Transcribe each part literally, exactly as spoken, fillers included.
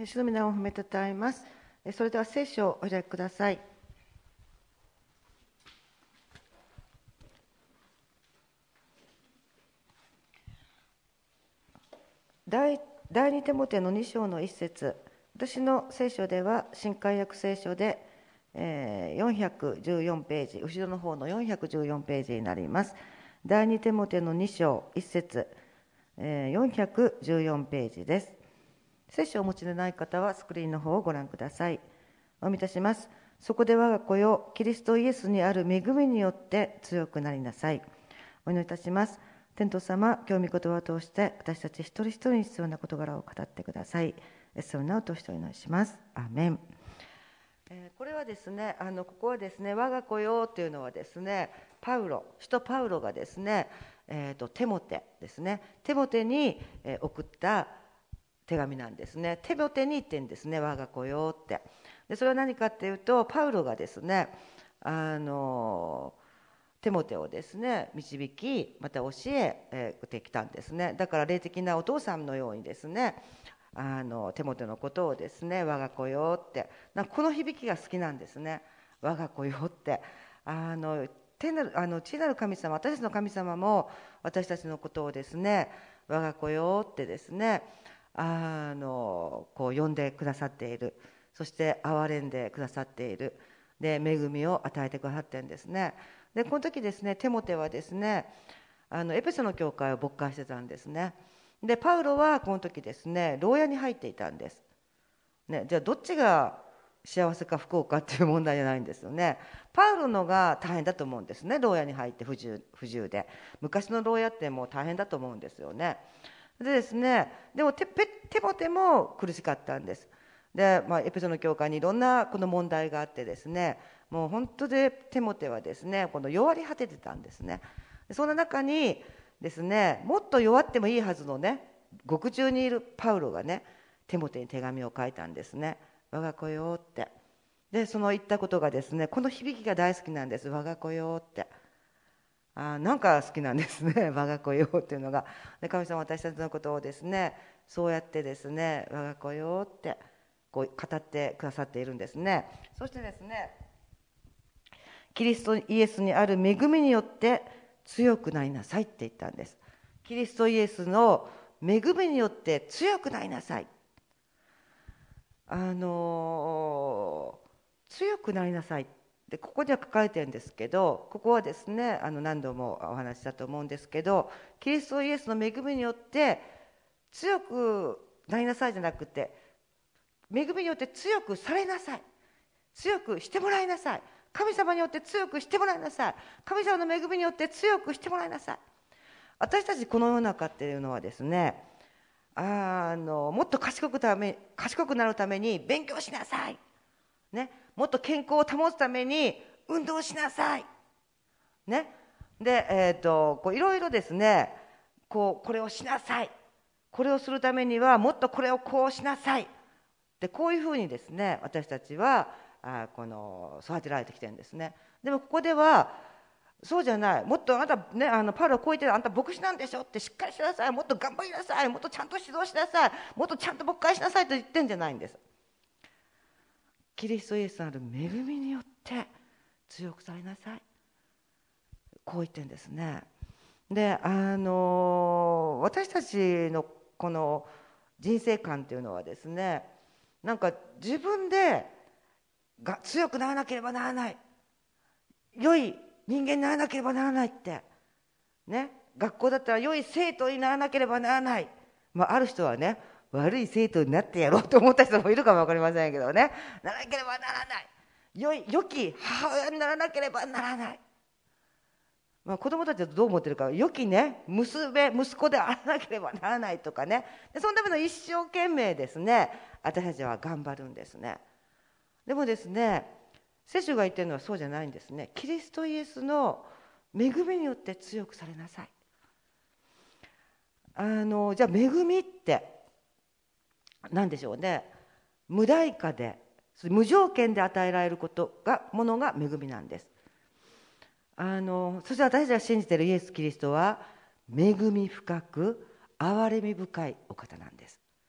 主の皆を褒めたたえます。それでは聖書をお開きください。第第二テモテのに章の一節、私の聖書では新海訳聖書で、えー、よんひゃくじゅうよんページ、後ろの方のよんひゃくじゅうよんページになります。第二テモテのに章一節、えー、よんひゃくじゅうよんページです。聖書をお持ちでない方はスクリーンの方をご覧ください。お読みいたします。そこで我が子よ、キリストイエスにある恵みによって強くなりなさい。お祈りいたします。天父様、今日御言葉を通して私たち一人一人に必要な事柄を語ってください。そうなおとしてお祈りします。アーメン。えー、これはですね、あのここはですね、我が子よというのはですね、パウロ、使徒パウロがですね、えーと、テモテですね、テモテに送った手紙なんですね。テモテに言ってんですね、我が子よって。でそれは何かっていうと、パウロがですね、あのテモテをですね導き、また教えてきたんですね。だから霊的なお父さんのようにですね、あのテモテのことをですね、我が子よって、なんかこの響きが好きなんですね。我が子よって、あの天なるあの地なる神様、私たちの神様も私たちのことをですね、我が子よってですね、あのこう呼んでくださっている。そして憐れんでくださっている。で恵みを与えてくださっているんですね。でこの時ですね、テモテはですね、あのエペソの教会を牧会してたんですね。でパウロはこの時ですね、牢屋に入っていたんです、ね、じゃあどっちが幸せか不幸かっていう問題じゃないんですよね。パウロのが大変だと思うんですね。牢屋に入って不自由、不自由で、昔の牢屋ってもう大変だと思うんですよね。でですね、でもテテモテも苦しかったんです。で、まあ、エペソの教会にいろんなこの問題があってですね、もう本当でテモテはですね、この弱り果ててたんですね。そんな中にですね、もっと弱ってもいいはずのね、獄中にいるパウロがね、テモテに手紙を書いたんですね。我が子よって。でその言ったことがですね、この響きが大好きなんです。我が子よって、あなんか好きなんですね我が子よっていうのが。で神様は私たちのことをですね、そうやってですね、我が子よってこう語ってくださっているんですね。そしてですね、キリストイエスにある恵みによって強くなりなさいって言ったんです。キリストイエスの恵みによって強くなりなさい。あの強くなりなさいでここには書かれてるんですけど、ここはですね、あの何度もお話ししたと思うんですけど、キリストイエスの恵みによって強くなりなさいじゃなくて、恵みによって強くされなさい、強くしてもらいなさい、神様によって強くしてもらいなさい、神様の恵みによって強くしてもらいなさい。私たちこの世の中っていうのはですね、あのもっと賢くため賢くなるために勉強しなさい、ね、もっと健康を保つために運動しなさい、ね、で、えー、とこういろいろですね、こうこれをしなさい、これをするためにはもっとこれをこうしなさいで、こういうふうにですね、私たちはあこの育てられてきてるんですね。でもここではそうじゃない、もっとあなたね、あのパウロはこう言ってる、あんた牧師なんでしょって、しっかりしなさい、もっと頑張りなさい、もっとちゃんと指導しなさい、もっとちゃんと牧会しなさいと言ってるんじゃないんです。キリストイエスのある恵みによって強くされなさい、こう言ってるんですね。であの私たちのこの人生観というのはですね、なんか自分でが強くならなければならない、良い人間にならなければならないってね、学校だったら良い生徒にならなければならない、まあ、ある人はね、悪い生徒になってやろうと思った人もいるかも分かりませんけどね、ならなければならない、良い良き母親にならなければならない、まあ、子供たちはどう思ってるか、良きね娘息子であらなければならないとかね、でそのための一生懸命ですね、私たちは頑張るんですね。でもですね、聖書が言ってるのはそうじゃないんですね。キリストイエスの恵みによって強くされなさい。あのじゃあ恵みって何でしょうね。無代価で無条件で与えられることがものが恵みなんです。あのそして私たちが信じているイエス・キリストは恵み深く憐れみ深いお方なんです。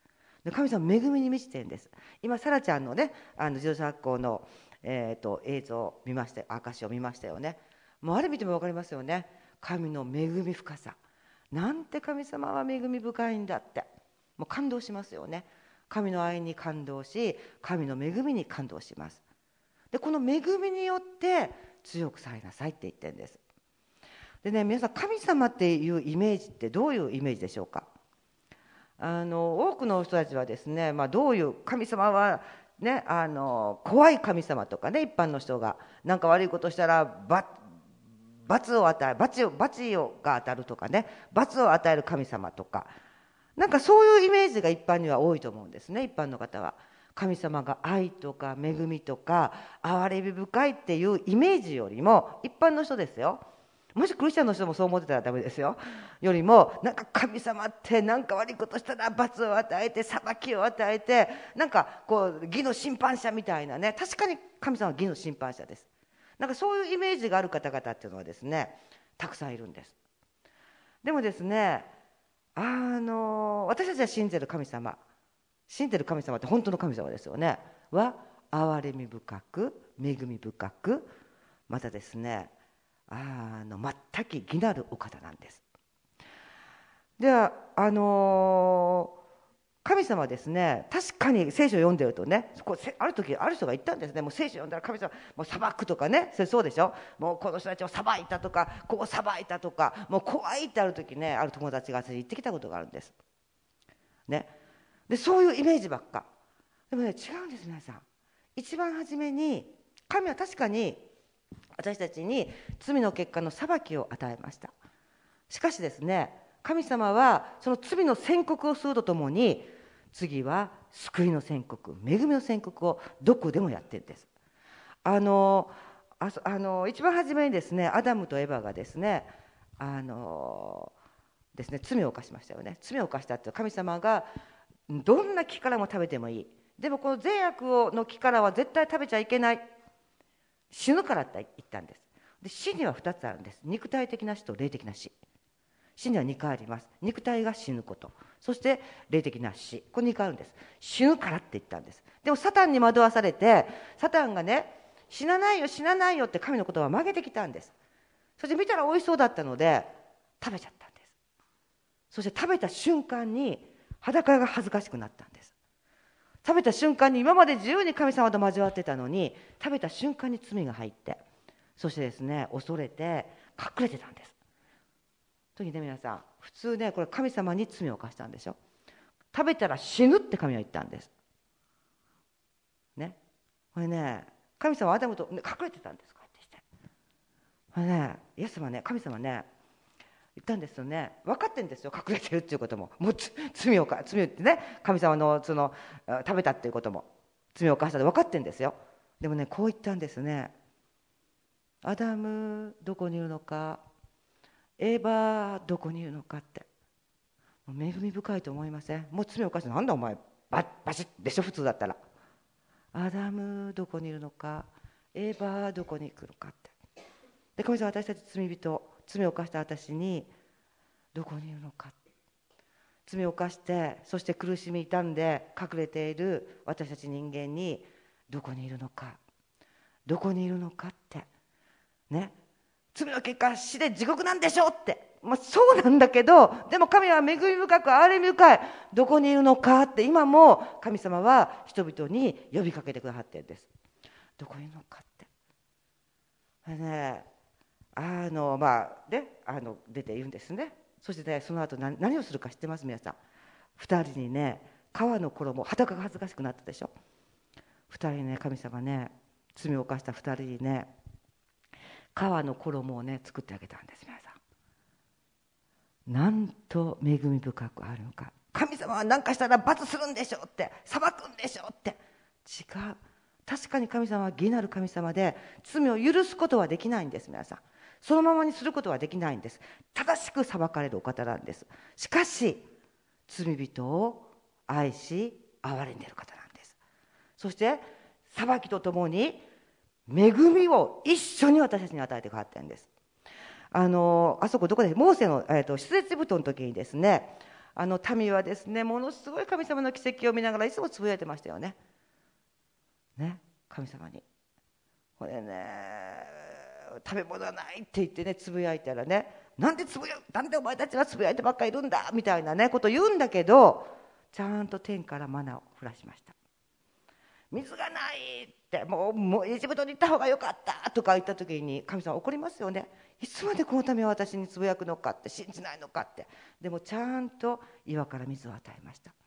で神様恵みに満ちてるんです。今サラちゃんのねあの自動車学校の、えー、と映像を見ました、証を見ましたよね。もうあれ見ても分かりますよね。神の恵み深さ、なんて神様は恵み深いんだって、もう感動しますよね。神の愛に感動し、神の恵みに感動します。でこの恵みによって強くされなさいって言ってるんです。でね、皆さん神様っていうイメージってどういうイメージでしょうか。あの多くの人たちはですね、まあ、どういう神様はね、あの怖い神様とかね、一般の人が何か悪いことしたら罰罰を与え罰を罰をが当たるとかね、罰を与える神様とか、なんかそういうイメージが一般には多いと思うんですね。一般の方は神様が愛とか恵みとか憐れみ深いっていうイメージよりも、一般の人ですよ、もしクリスチャンの人もそう思ってたらダメですよ、よりもなんか神様ってなんか悪いことしたら罰を与えて裁きを与えて、なんかこう義の審判者みたいなね、確かに神様は義の審判者です。なんかそういうイメージがある方々っていうのはですね、たくさんいるんです。でもですね、あの私たちが信じてる神様、信じてる神様って本当の神様ですよね、は憐れみ深く恵み深く、またですね、あの全く義なるお方なんです。ではあのー神様はですね、確かに聖書を読んでるとね、こうある時ある人が言ったんですね、もう聖書を読んだら神様もう裁くとかね、それそうでしょ、もうこの人たちを裁いたとか、ここ裁いたとか、もう怖いってある時ね、ある友達が私に言ってきたことがあるんですね。でそういうイメージばっか。でもね、違うんです。皆さん、一番初めに神は確かに私たちに罪の結果の裁きを与えました。しかしですね、神様はその罪の宣告をするとともに、次は救いの宣告、恵みの宣告をどこでもやってるんです。あのああの一番初めにですね、アダムとエバがですね、あのですね罪を犯しましたよね。罪を犯したって、神様がどんな木からも食べてもいい、でもこの善悪の木からは絶対食べちゃいけない、死ぬからって言ったんです。で死にはふたつあるんです。肉体的な死と霊的な死。死にはにかいあります。肉体が死ぬこと、そして霊的な死、これにかいあるんです。死ぬからって言ったんです。でもサタンに惑わされて、サタンがね、死なないよ死なないよって神の言葉を曲げてきたんです。そして見たら美味しそうだったので食べちゃったんです。そして食べた瞬間に裸が恥ずかしくなったんです。食べた瞬間に、今まで自由に神様と交わってたのに、食べた瞬間に罪が入って、そしてですね恐れて隠れてたんです。時にね、皆さん普通ね、これ神様に罪を犯したんでしょ。食べたら死ぬって神は言ったんですね。これね、神様はアダムと、ね、隠れてたんです。こうやってして、これね、イエス様ね、神様ね言ったんですよね。分かってるんですよ、隠れてるっていうことも。もう罪をか罪ってね、神様のその食べたっていうことも罪を犯したって分かってるんですよ。でもね、こう言ったんですね。アダムどこにいるのか、エヴァどこにいるのかって。もう恵み深いと思いません？もう罪を犯して、なんだお前バッバシッでしょ、普通だったら。アダムどこにいるのか、エヴァどこに行くのかって。で神様は私たち罪人、罪を犯した私にどこにいるのか、罪を犯してそして苦しみ痛んで隠れている私たち人間にどこにいるのか、どこにいるのかってね。罪の結果死で地獄なんでしょって、まあ、そうなんだけど、でも神は恵み深く憐れみ深い、どこにいるのかって今も神様は人々に呼びかけてくださってるんです。どこにいるのかって。ね、あのまあであの出ているんですね。そしてね、その後 何, 何をするか知ってます？皆さん、二人にね、革の衣、裸が恥ずかしくなったでしょ。二人にね、神様ね、罪を犯した二人にね、革の衣をね作ってあげたんです。皆さん、なんと恵み深くあるのか。神様は何かしたら罰するんでしょって、裁くんでしょって。違う。確かに神様は義なる神様で、罪を許すことはできないんです。皆さん、そのままにすることはできないんです。正しく裁かれるお方なんです。しかし罪人を愛し憐れんでいる方なんです。そして裁きとともに恵みを一緒に私たちに与えてくださっているんです。あのあそこどこでモーセの、えー、と出エジプトの時にですね、 あの民はですね、ものすごい神様の奇跡を見ながらいつもつぶやいてましたよね。ね、神様にこれね、食べ物がないって言ってね、つぶやいたらね、なんでつぶやなんでお前たちはつぶやいてばっかりいるんだみたいなねことを言うんだけど、ちゃんと天からマナを降らしました。水がないって、もう、もうエジプトに行った方がよかったとか言った時に神様怒りますよね。いつまでこのため私につぶやくのかって、信じないのかって。でもちゃんと岩から水を与えました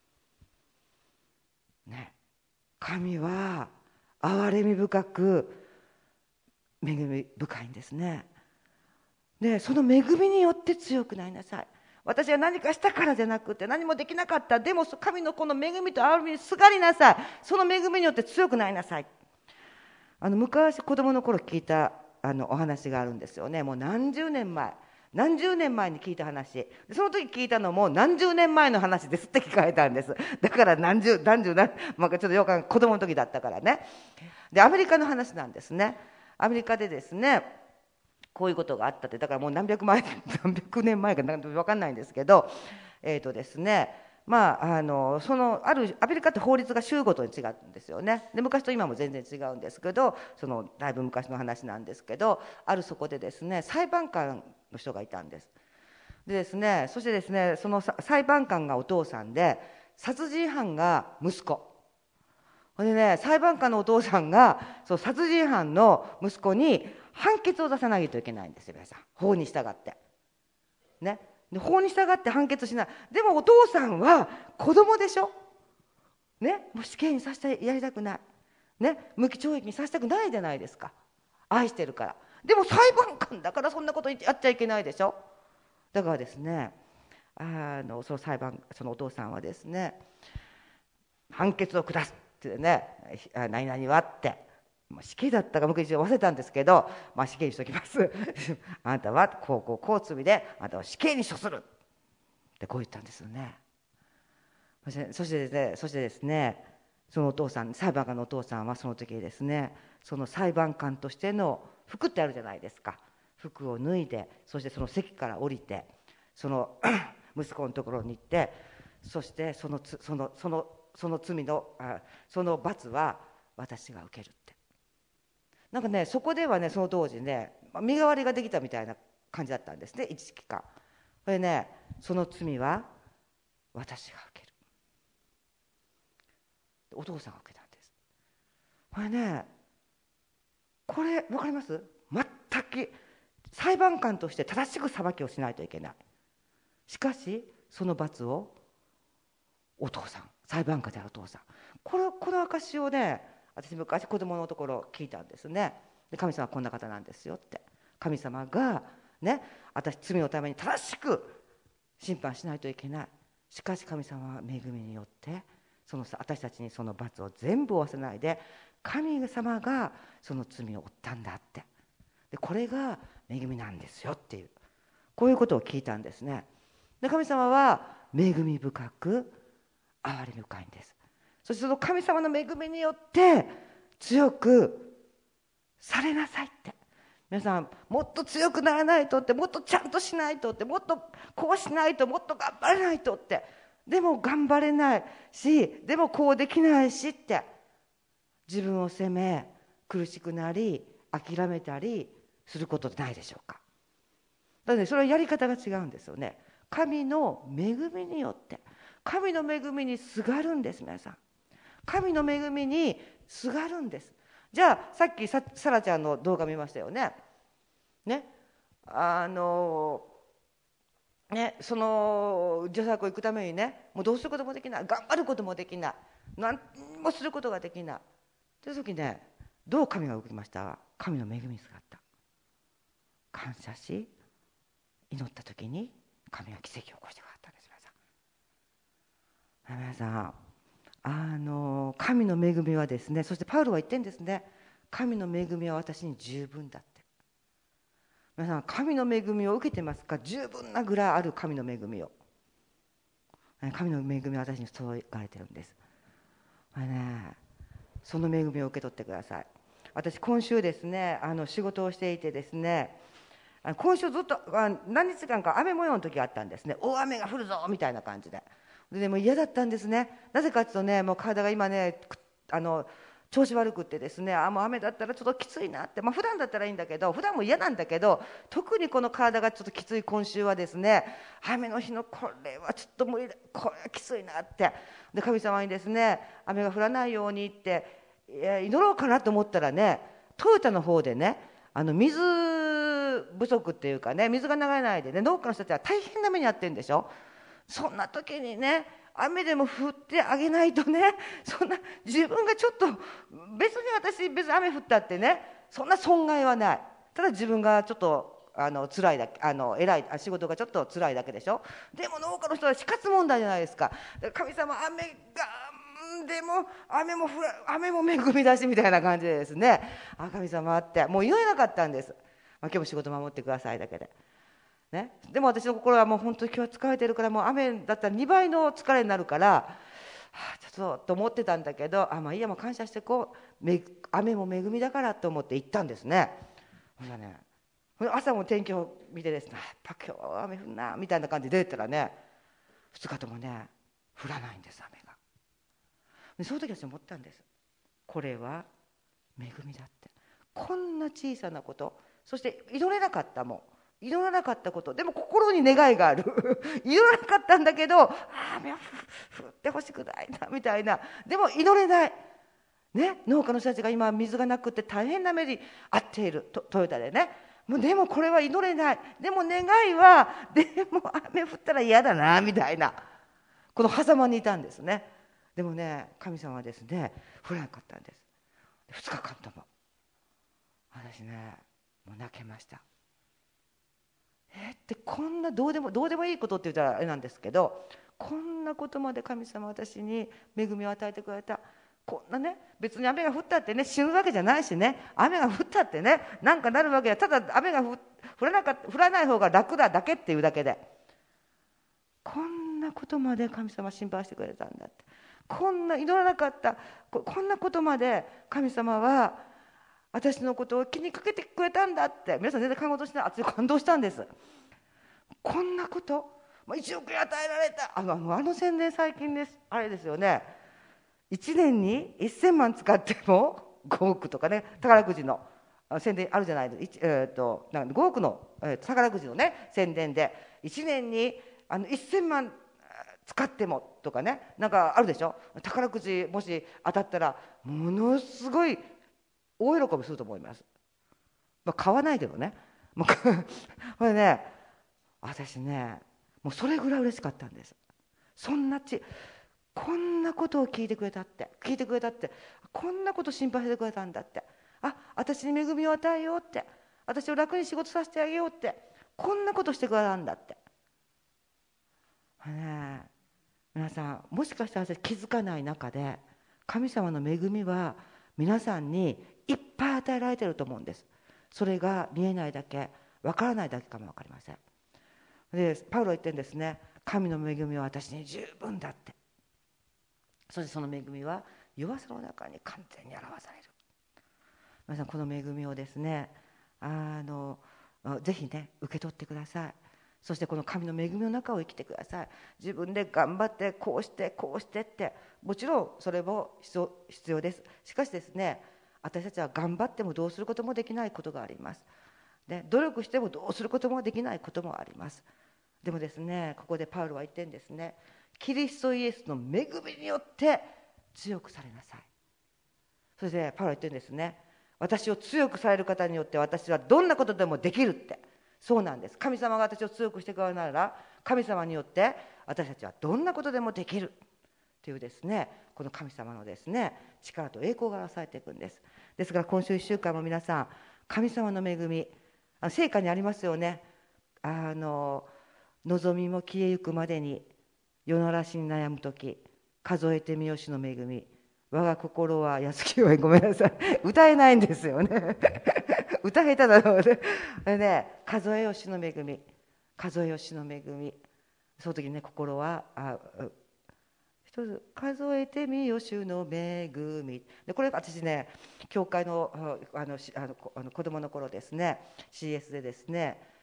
ね。神は憐れみ深く恵み深いんですね。でその恵みによって強くなりなさい。私は何かしたからじゃなくて、何もできなかった、でも神のこの恵みと憐れみにすがりなさい。その恵みによって強くなりなさい。あの昔子供の頃聞いたあのお話があるんですよね。もう何十年前何十年前に聞いた話、その時聞いたのも何十年前の話ですって聞かれたんです。だから何十何十何、まあ、ちょっとよく子供の時だったからね。でアメリカの話なんですね。アメリカでですね、こういうことがあったって、だからもう何百万何百年前か何か分かんないんですけど、えーとですね、まあ、あのそのあるアメリカって法律が州ごとに違うんですよね。で昔と今も全然違うんですけど、そのだいぶ昔の話なんですけど、あるそこでですね裁判官の人がいたんです。でですね、そしてですね、その裁判官がお父さんで、殺人犯が息子でね、裁判官のお父さんがそう殺人犯の息子に判決を出さないといけないんですよ、皆さん。法に従ってね。で法に従って判決しない。でもお父さんは子供でしょね、もう死刑にさせてやりたくないね、無期懲役にさせたくないじゃないですか、愛してるから。でも裁判官だからそんなことやっちゃいけないでしょ。だからですね、あのその裁判そのお父さんはですね、判決を下すってね、何々はって死刑だったか無期懲役忘れたんですけど、まあ、死刑にしときますあなたはこうこうこう罪であなたは死刑に処するってこう言ったんですよね。そしてそしてですね、そしてですねそのお父さん、裁判官のお父さんはその時ですね、その裁判官としての服ってあるじゃないですか。服を脱いで、そしてその席から降りて、その息子のところに行って、そしてそのつそのそのその罪のあその罰は私が受けるって。なんかね、そこではね、その当時ね、身代わりができたみたいな感じだったんですね、一時期間。これね、その罪は私が受ける。お父さんが受けたんです。これね、これ分かります？全く裁判官として正しく裁きをしないといけない。しかしその罰をお父さん、裁判官であるお父さん、これこの証をね、私昔子供のところ聞いたんですね。で神様はこんな方なんですよって。神様がね、私罪のために正しく審判しないといけない。しかし神様は恵みによってその私たちにその罰を全部負わせないで、神様がその罪を負ったんだって。でこれが恵みなんですよっていう、こういうことを聞いたんですね。で神様は恵み深く憐れみ深いんです。そしてその神様の恵みによって強くされなさいって。皆さん、もっと強くならないとって、もっとちゃんとしないとって、もっとこうしないと、もっと頑張れないとって、でも頑張れないし、でもこうできないしって、自分を責め苦しくなり諦めたりすることないでしょうか。だってそれはやり方が違うんですよね。神の恵みによって、神の恵みにすがるんです。皆さん、神の恵みにすがるんです。じゃあさっきさサラちゃんの動画見ましたよね。ね、あのね、その女作を行くためにね、もうどうすることもできない、頑張ることもできない、何もすることができないという時ね、どう神が動きました？神の恵みにすがった。感謝し祈った時に神が奇跡を起こしてくださったんです。皆さん、皆さん、あの神の恵みはですね、そしてパウロは言ってるんですね。神の恵みは私に十分だって。皆さん、神の恵みを受けてますか？十分なぐらいある神の恵みを。神の恵みは私に注がれてるんです。これね、その恵みを受け取ってください。私今週ですね、あの仕事をしていてですね、 あの今週ずっとあ何日間か雨模様の時があったんですね。大雨が降るぞみたいな感じで。で、でも嫌だったんですね。なぜかというとね、もう体が今ね、あの調子悪くってですね、あもう雨だったらちょっときついなって、まあ普段だったらいいんだけど、普段も嫌なんだけど、特にこの体がちょっときつい今週はですね、雨の日のこれはちょっと無理だ、これはきついなって。で神様にですね、雨が降らないようにって祈ろうかなと思ったらね、トヨタの方でね、あの水不足っていうかね、水が流れないでね、農家の人たちは大変な目に遭ってるんでしょ。そんな時にね、雨でも降ってあげないとね、そんな自分がちょっと別に私別に雨降ったってね、そんな損害はない。ただ自分がちょっとあの辛いだけ、あの偉い仕事がちょっと辛いだけでしょ。でも農家の人は死活問題じゃないですか。神様雨がでも雨も降ら雨も恵みだしみたいな感じでですね、あ神様ってもう言えなかったんです。まあ、今日も仕事守ってくださいだけで。ね、でも私の心はもう本当に今日は疲れてるから、もう雨だったらにばいの疲れになるから、はあ、ちょっとと思ってたんだけど、あまあいいや、もう感謝してこう雨も恵みだからと思って行ったんですね。ほんでね、朝も天気を見てですね、やっぱ今日は雨降るなみたいな感じで出たらね、ふつかともね降らないんです、雨が。でその時私思ったんです。これは恵みだって。こんな小さなこと、そして祈れなかったもん、祈らなかったこと、でも心に願いがある祈らなかったんだけど、ああ雨は降ってほしくないなみたいな、でも祈れない、ね、農家の人たちが今水がなくて大変な目に遭っているトトヨタでね、もうでもこれは祈れない、でも願いはでも雨降ったら嫌だなみたいな、この狭間にいたんですね。でもね神様はですね降らなかったんです。ふつかかんとも私ねもう泣けました。えってこんなどうでもどうでもいいことって言ったらあれなんですけど、こんなことまで神様は私に恵みを与えてくれた。こんなね、別に雨が降ったってね死ぬわけじゃないしね、雨が降ったってねなんかなるわけや、ただ雨が降らなかった降らない方が楽だだけっていうだけで、こんなことまで神様は心配してくれたんだって、こんな祈らなかったここんなことまで神様は私のことを気にかけてくれたんだって、皆さん全然考えとしてない、私感動したんです。こんなこと、いちおくえん与えられた、あのあのあの宣伝最近ですあれですよね、いちねんにせんまん使ってもごおくとかね、宝くじの宣伝あるじゃないですか、えー、となんかごおくの、えー、宝くじのね宣伝でいちねんにあのせんまん使ってもとかね、なんかあるでしょ。宝くじもし当たったらものすごい大喜びすると思います。まあ、買わないけどね。もうこれね、私ね、もうそれぐらい嬉しかったんです。そんなち、こんなことを聞いてくれたって、聞いてくれたって、こんなこと心配してくれたんだって、あ、私に恵みを与えようって、私を楽に仕事させてあげようって、こんなことしてくれたんだって。ね、皆さんもしかしたら私気づかない中で神様の恵みは皆さんにいっぱい与えられていると思うんです。それが見えないだけ、わからないだけかも分かりません。でパウロは言ってるんですね、神の恵みは私に十分だって。そしてその恵みは弱さの中に完全に表される。皆さんこの恵みをですね、あのぜひね受け取ってください。そしてこの神の恵みの中を生きてください。自分で頑張ってこうしてこうしてって、もちろんそれも必要です。しかしですね、私たちは頑張ってもどうすることもできないことがあります。で努力してもどうすることもできないこともあります。でもですね、ここでパウロは言ってるんですね、キリストイエスの恵みによって強くされなさい。それでパウロは言ってるんですね、私を強くされる方によって私はどんなことでもできるって。そうなんです。神様が私を強くしてくれるなら、神様によって私たちはどんなことでもできるというですね、この神様のですね力と栄光が表されていくんです。ですから今週いっしゅうかんも皆さん、神様の恵み、あの聖歌にありますよね、あの望みも消えゆくまでに夜ならしに悩むとき数えてみよしの恵み、我が心は安きよい、ごめんなさい歌えないんですよね歌下手だろうねね、数えよしの恵み、数えよしの恵み、その時にね心はあ一つ数えてみよ主の恵みで、これ私ね教会のあのあのあの子供の頃ですね シーエス でですね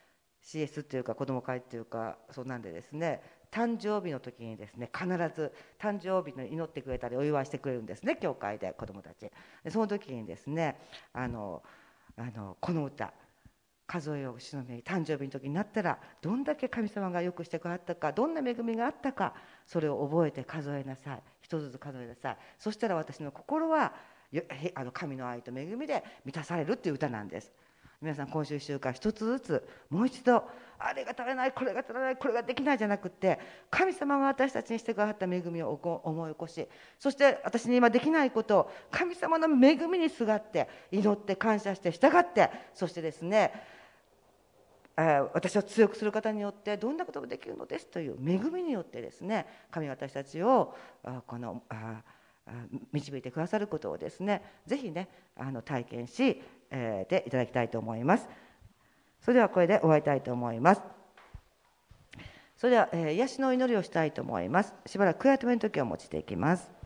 シーエス っていうか子ども会っていうかそうなんでですね、誕生日の時にですね必ず誕生日の祈ってくれたりお祝いしてくれるんですね、教会で子どもたちで。その時にですねあのあのこの歌数えよう主の恵み、誕生日の時になったらどんだけ神様がよくしてくださったか、どんな恵みがあったか、それを覚えて数えなさい、一つずつ数えなさい。そしたら私の心はあの神の愛と恵みで満たされるっていう歌なんです。皆さん今週いっしゅうかん一つずつもう一度あれが足らないこれが足らないこれができないじゃなくって、神様が私たちにしてくださった恵みを思い起こし、そして私に今できないことを神様の恵みにすがって祈って感謝して従って、そしてですね私を強くする方によってどんなことができるのですという恵みによってですね、神が私たちをこの導いてくださることをですね、ぜひねあの体験し、えー、でいただきたいと思います。それではこれで終わりたいと思います。それでは、えー、癒しの祈りをしたいと思います。しばらく悔やみの時を用いていきます。